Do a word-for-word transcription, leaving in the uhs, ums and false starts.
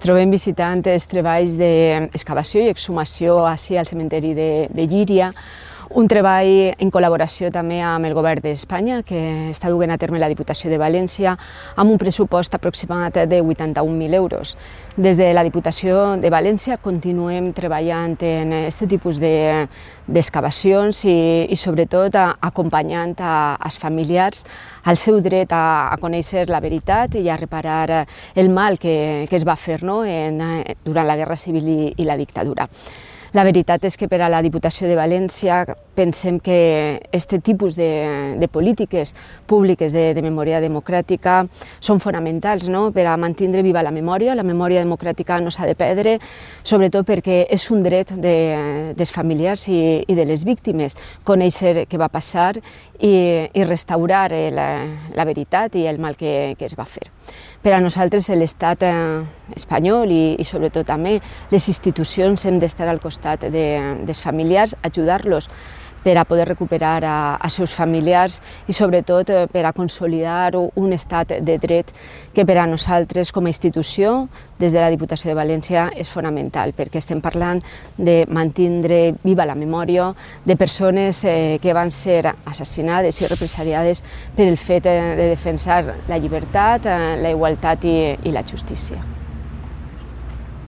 trobem visitant els treballs d'excavació i exhumació ací al cementeri de, de Llíria, un treball en col·laboració també amb el Govern d'Espanya, que està duent a terme la Diputació de València, amb un pressupost aproximat de vuitanta-un mil euros. Des de la Diputació de València continuem treballant en aquest tipus d'excavacions i, i sobretot acompanyant als familiars al seu dret a, a conèixer la veritat i a reparar el mal que, que es va fer, no? en, durant la Guerra Civil i, i la dictadura. La veritat és que per a la Diputació de València pensem que aquest tipus de, de polítiques públiques de, de memòria democràtica són fonamentals, no? Per a mantenir viva la memòria. La memòria democràtica no s'ha de perdre, sobretot perquè és un dret de, dels familiars i, i de les víctimes conèixer què va passar i, i restaurar la, la veritat i el mal que, que es va fer. Per a nosaltres l'estat espanyol i, i sobretot també les institucions hem d'estar al costat de, dels familiars, ajudar-los per a poder recuperar a, a seus familiars i sobretot per a consolidar un estat de dret que per a nosaltres com a institució des de la Diputació de València és fonamental, perquè estem parlant de mantenir viva la memòria de persones eh, que van ser assassinades i represaliades per el fet de defensar la llibertat, la igualtat i, i la justícia.